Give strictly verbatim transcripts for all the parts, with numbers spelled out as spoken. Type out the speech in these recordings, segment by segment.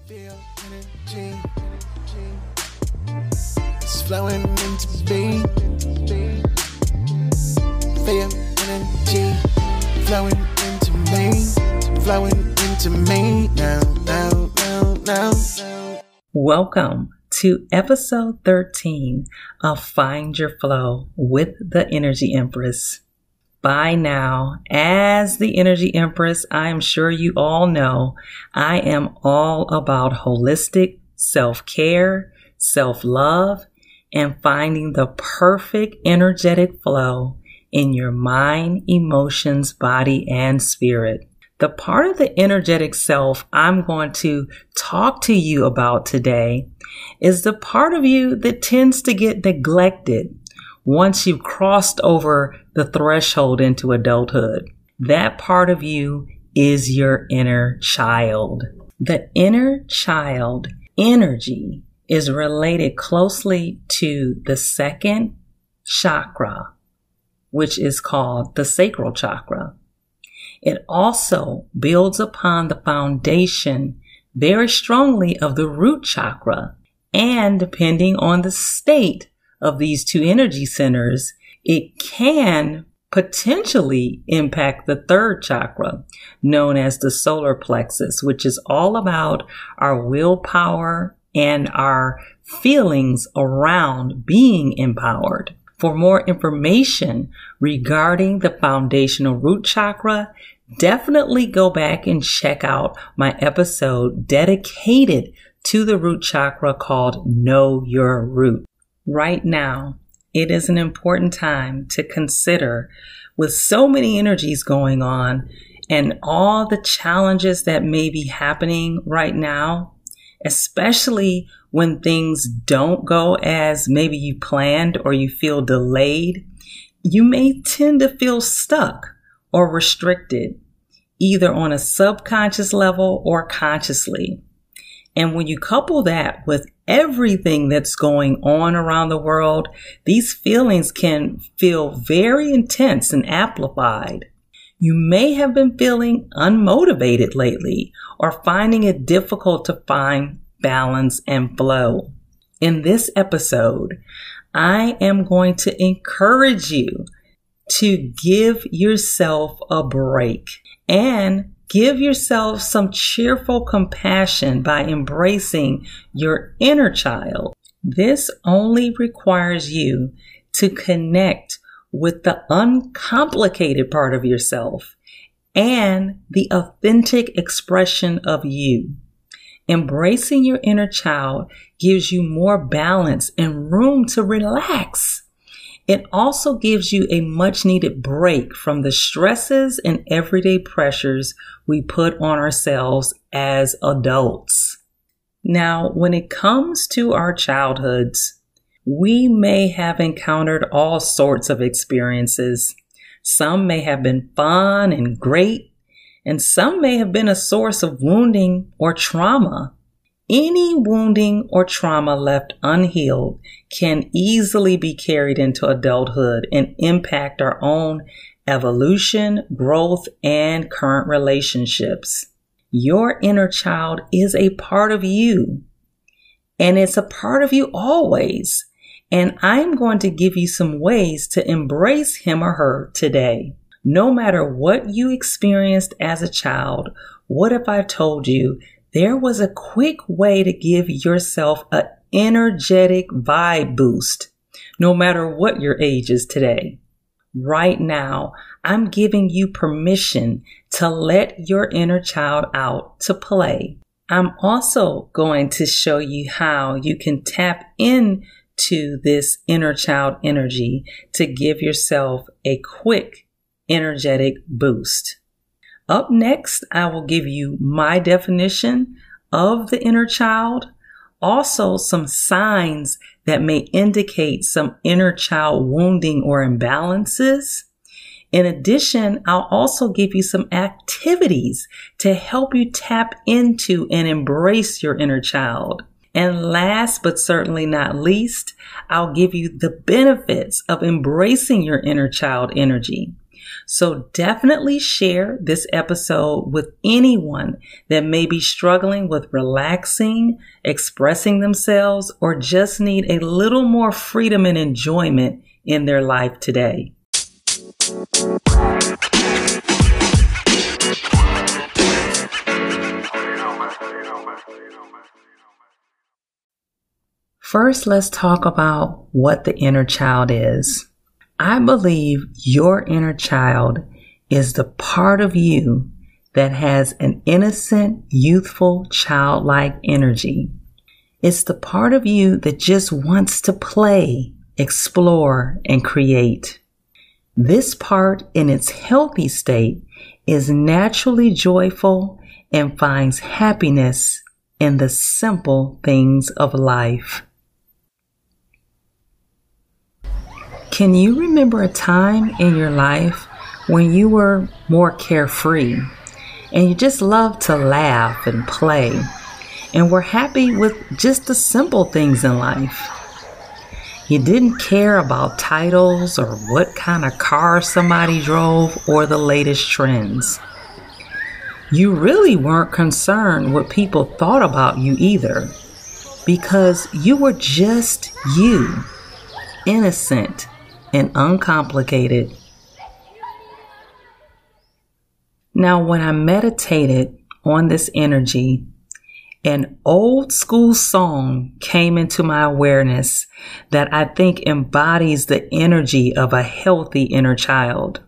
Feel energy, it's flowing into me. Feel energy, flowing into me, flowing into me now, now, now, now. Welcome to episode thirteen of Find Your Flow with the Energy Empress. By now, as the Energy Empress, I am sure you all know, I am all about holistic self-care, self-love, and finding the perfect energetic flow in your mind, emotions, body, and spirit. The part of the energetic self I'm going to talk to you about today is the part of you that tends to get neglected once you've crossed over the threshold into adulthood. That part of you is your inner child. The inner child energy is related closely to the second chakra, which is called the sacral chakra. It also builds upon the foundation very strongly of the root chakra, and depending on the state of these two energy centers, it can potentially impact the third chakra, known as the solar plexus, which is all about our willpower and our feelings around being empowered. For more information regarding the foundational root chakra, definitely go back and check out my episode dedicated to the root chakra called Know Your Root. Right now, it is an important time to consider, with so many energies going on and all the challenges that may be happening right now, especially when things don't go as maybe you planned or you feel delayed, you may tend to feel stuck or restricted, either on a subconscious level or consciously. And when you couple that with everything that's going on around the world, these feelings can feel very intense and amplified. You may have been feeling unmotivated lately or finding it difficult to find balance and flow. In this episode, I am going to encourage you to give yourself a break and give yourself some cheerful compassion by embracing your inner child. This only requires you to connect with the uncomplicated part of yourself and the authentic expression of you. Embracing your inner child gives you more balance and room to relax. It also gives you a much needed break from the stresses and everyday pressures we put on ourselves as adults. Now, when it comes to our childhoods, we may have encountered all sorts of experiences. Some may have been fun and great, and some may have been a source of wounding or trauma. Any wounding or trauma left unhealed can easily be carried into adulthood and impact our own evolution, growth, and current relationships. Your inner child is a part of you, and it's a part of you always. And I'm going to give you some ways to embrace him or her today. No matter what you experienced as a child, what if I told you there was a quick way to give yourself an energetic vibe boost, no matter what your age is today? Right now, I'm giving you permission to let your inner child out to play. I'm also going to show you how you can tap into this inner child energy to give yourself a quick energetic boost. Up next, I will give you my definition of the inner child, also some signs that may indicate some inner child wounding or imbalances. In addition, I'll also give you some activities to help you tap into and embrace your inner child. And last but certainly not least, I'll give you the benefits of embracing your inner child energy. So definitely share this episode with anyone that may be struggling with relaxing, expressing themselves, or just need a little more freedom and enjoyment in their life today. First, let's talk about what the inner child is. I believe your inner child is the part of you that has an innocent, youthful, childlike energy. It's the part of you that just wants to play, explore, and create. This part, in its healthy state, is naturally joyful and finds happiness in the simple things of life. Can you remember a time in your life when you were more carefree and you just loved to laugh and play and were happy with just the simple things in life? You didn't care about titles or what kind of car somebody drove or the latest trends. You really weren't concerned what people thought about you either, because you were just you, innocent and uncomplicated. Now, when I meditated on this energy, an old school song came into my awareness that I think embodies the energy of a healthy inner child.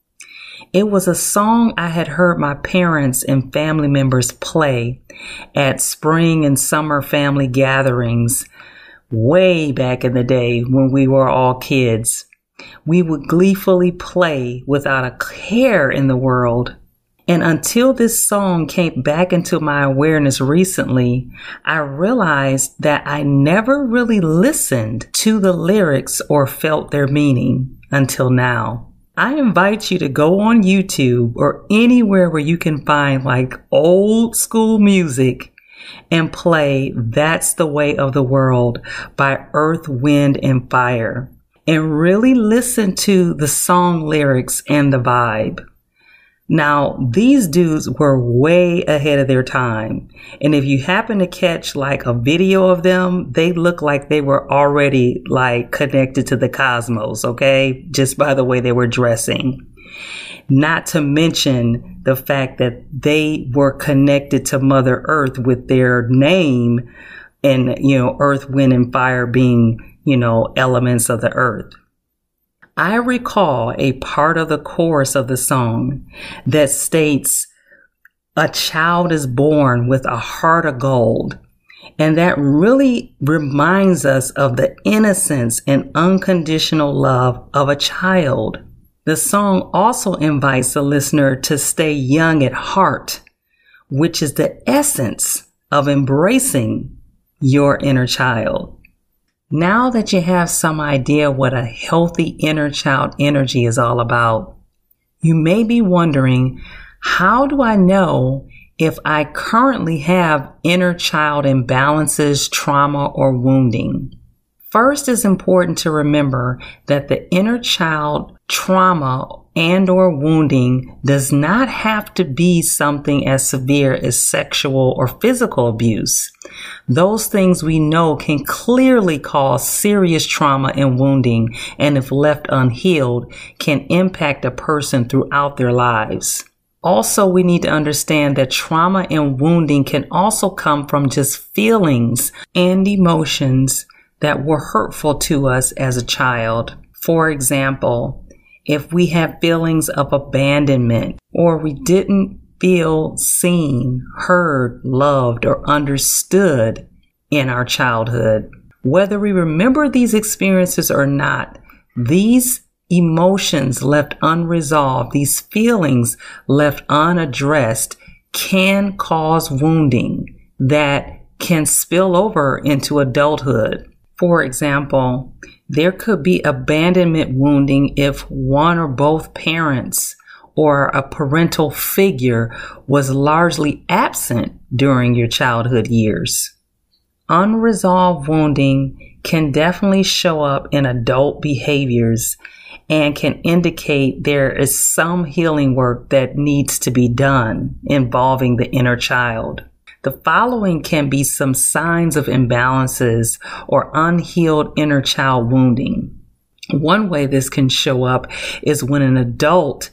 It was a song I had heard my parents and family members play at spring and summer family gatherings way back in the day when we were all kids. We would gleefully play without a care in the world. And until this song came back into my awareness recently, I realized that I never really listened to the lyrics or felt their meaning until now. I invite you to go on YouTube or anywhere where you can find like old school music and play That's the Way of the World by Earth, Wind, and Fire, and really listen to the song lyrics and the vibe. Now, these dudes were way ahead of their time. And if you happen to catch like a video of them, they look like they were already like connected to the cosmos, okay? Just by the way they were dressing. Not to mention the fact that they were connected to Mother Earth with their name and, you know, Earth, Wind, and Fire being, you know, elements of the earth. I recall a part of the chorus of the song that states, "A child is born with a heart of gold." And that really reminds us of the innocence and unconditional love of a child. The song also invites the listener to stay young at heart, which is the essence of embracing your inner child. Now that you have some idea what a healthy inner child energy is all about, you may be wondering, how do I know if I currently have inner child imbalances, trauma, or wounding? First, it's important to remember that the inner child trauma and or wounding does not have to be something as severe as sexual or physical abuse. Those things we know can clearly cause serious trauma and wounding, and if left unhealed, can impact a person throughout their lives. Also, we need to understand that trauma and wounding can also come from just feelings and emotions that were hurtful to us as a child. For example, if we have feelings of abandonment, or we didn't feel seen, heard, loved, or understood in our childhood, whether we remember these experiences or not, these emotions left unresolved, these feelings left unaddressed, can cause wounding that can spill over into adulthood. For example, there could be abandonment wounding if one or both parents or a parental figure was largely absent during your childhood years. Unresolved wounding can definitely show up in adult behaviors, and can indicate there is some healing work that needs to be done involving the inner child. The following can be some signs of imbalances or unhealed inner child wounding. One way this can show up is when an adult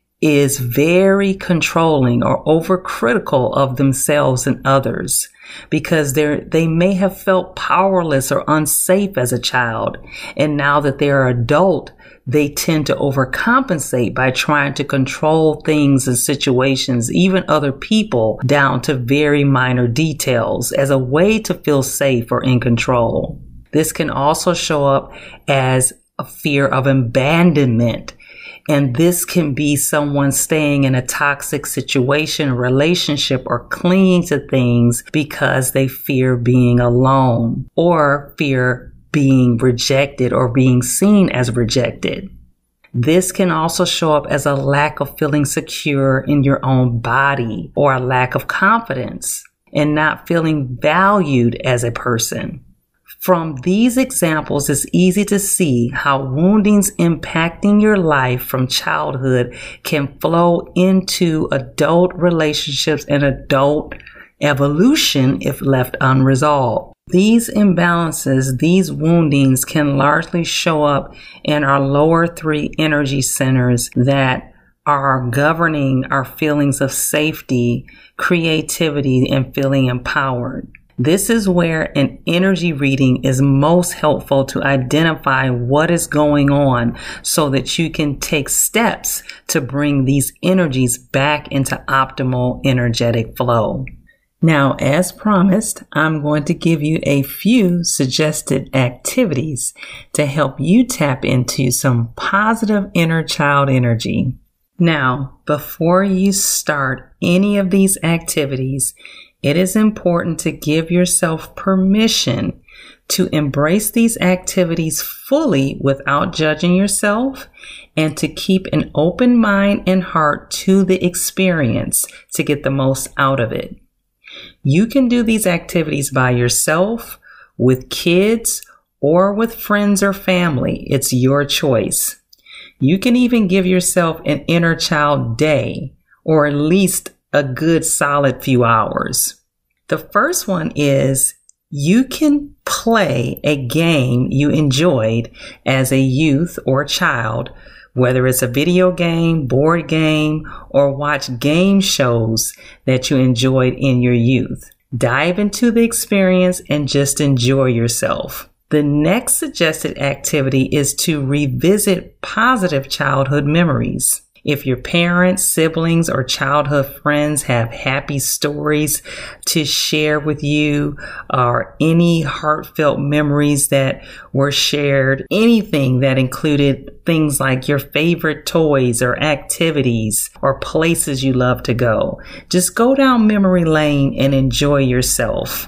is very controlling or overcritical of themselves and others because they they may have felt powerless or unsafe as a child. And now that they're adult, they tend to overcompensate by trying to control things and situations, even other people, down to very minor details as a way to feel safe or in control. This can also show up as a fear of abandonment. And this can be someone staying in a toxic situation, relationship, or clinging to things because they fear being alone or fear being rejected or being seen as rejected. This can also show up as a lack of feeling secure in your own body or a lack of confidence and not feeling valued as a person. From these examples, it's easy to see how woundings impacting your life from childhood can flow into adult relationships and adult evolution if left unresolved. These imbalances, these woundings can largely show up in our lower three energy centers that are governing our feelings of safety, creativity, and feeling empowered. This is where an energy reading is most helpful to identify what is going on so that you can take steps to bring these energies back into optimal energetic flow. Now, as promised, I'm going to give you a few suggested activities to help you tap into some positive inner child energy. Now, before you start any of these activities, it is important to give yourself permission to embrace these activities fully without judging yourself and to keep an open mind and heart to the experience to get the most out of it. You can do these activities by yourself, with kids, or with friends or family. It's your choice. You can even give yourself an inner child day, or at least a good solid few hours. The first one is you can play a game you enjoyed as a youth or child, whether it's a video game, board game, or watch game shows that you enjoyed in your youth. Dive into the experience and just enjoy yourself. The next suggested activity is to revisit positive childhood memories. If your parents, siblings, or childhood friends have happy stories to share with you, or any heartfelt memories that were shared, anything that included things like your favorite toys or activities or places you love to go, just go down memory lane and enjoy yourself.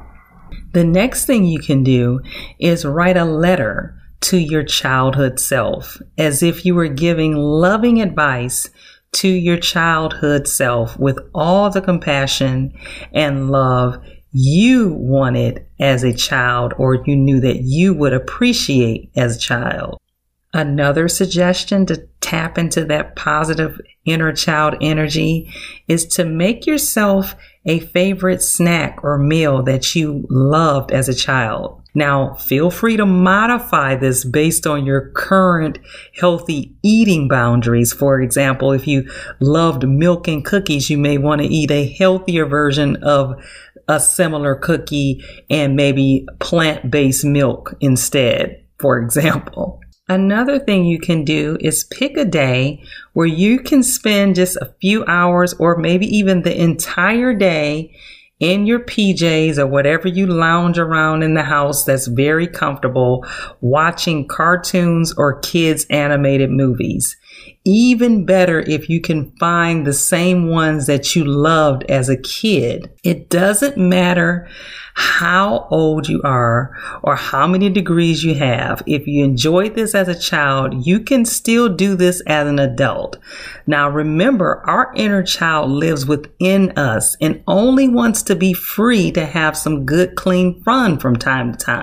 The next thing you can do is write a letter to your childhood self, as if you were giving loving advice to your childhood self with all the compassion and love you wanted as a child, or you knew that you would appreciate as a child. Another suggestion to tap into that positive inner child energy is to make yourself a favorite snack or meal that you loved as a child. Now, feel free to modify this based on your current healthy eating boundaries. For example, if you loved milk and cookies, you may want to eat a healthier version of a similar cookie and maybe plant-based milk instead, for example. Another thing you can do is pick a day where you can spend just a few hours or maybe even the entire day in your P Js or whatever you lounge around in the house that's very comfortable, watching cartoons or kids' animated movies. Even better if you can find the same ones that you loved as a kid. It doesn't matter how old you are or how many degrees you have. If you enjoyed this as a child, you can still do this as an adult. Now remember, our inner child lives within us and only wants to be free to have some good, clean fun from time to time.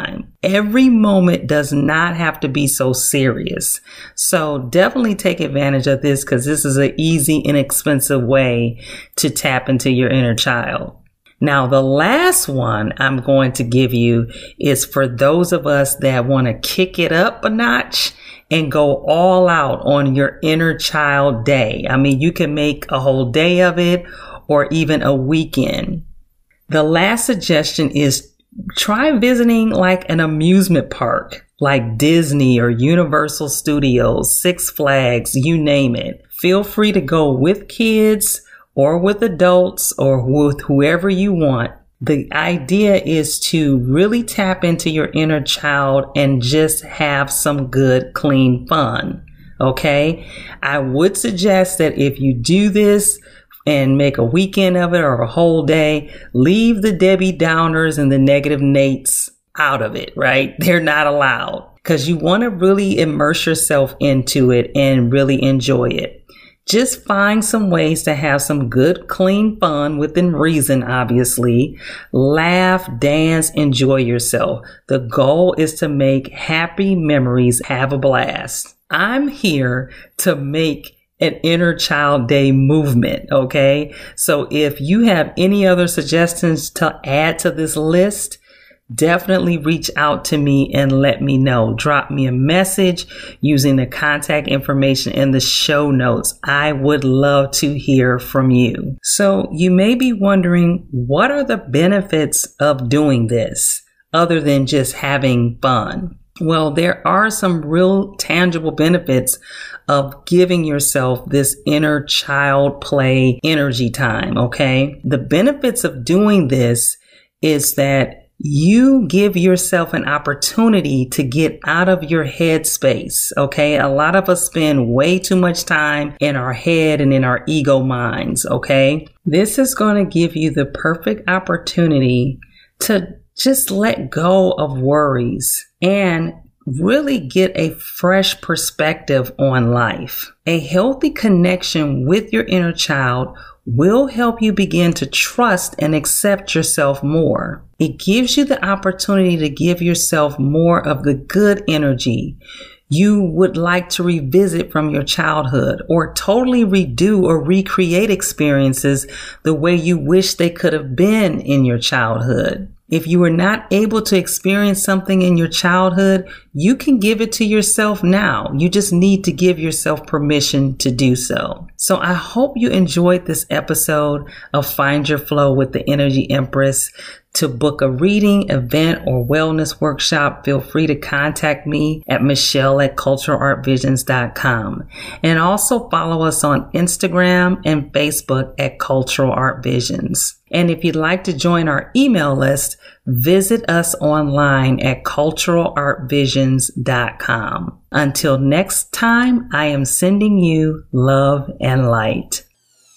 every moment does not have to be so serious. So definitely take advantage of this, because this is an easy, inexpensive way to tap into your inner child. Now, the last one I'm going to give you is for those of us that want to kick it up a notch and go all out on your inner child day. I mean, you can make a whole day of it or even a weekend. The last suggestion is try visiting like an amusement park, like Disney or Universal Studios, Six Flags, you name it. Feel free to go with kids or with adults or with whoever you want. The idea is to really tap into your inner child and just have some good, clean fun. Okay? I would suggest that if you do this and make a weekend of it or a whole day, leave the Debbie Downers and the negative Nates out of it, right? They're not allowed, because you want to really immerse yourself into it and really enjoy it. Just find some ways to have some good, clean fun within reason, obviously. Laugh, dance, enjoy yourself. The goal is to make happy memories, have a blast. I'm here to make an inner child day movement, okay? So if you have any other suggestions to add to this list, definitely reach out to me and let me know. Drop me a message using the contact information in the show notes. I would love to hear from you. So you may be wondering, what are the benefits of doing this other than just having fun? Well, there are some real tangible benefits of giving yourself this inner child play energy time, okay? The benefits of doing this is that you give yourself an opportunity to get out of your head space, okay? A lot of us spend way too much time in our head and in our ego minds, okay? This is going to give you the perfect opportunity to just let go of worries and really get a fresh perspective on life. A healthy connection with your inner child will help you begin to trust and accept yourself more. It gives you the opportunity to give yourself more of the good energy you would like to revisit from your childhood, or totally redo or recreate experiences the way you wish they could have been in your childhood. If you were not able to experience something in your childhood, you can give it to yourself now. You just need to give yourself permission to do so. So I hope you enjoyed this episode of Find Your Flow with the Energy Empress. To book a reading, event, or wellness workshop, feel free to contact me at Michelle at cultural art visions dot com. And also follow us on Instagram and Facebook at Cultural Art Visions. And if you'd like to join our email list, visit us online at cultural art visions dot com. Until next time, I am sending you love and light.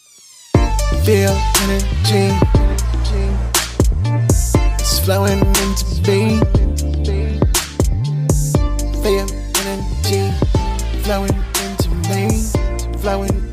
Feel energy. It's flowing into me. Feel energy flowing into me. Flowing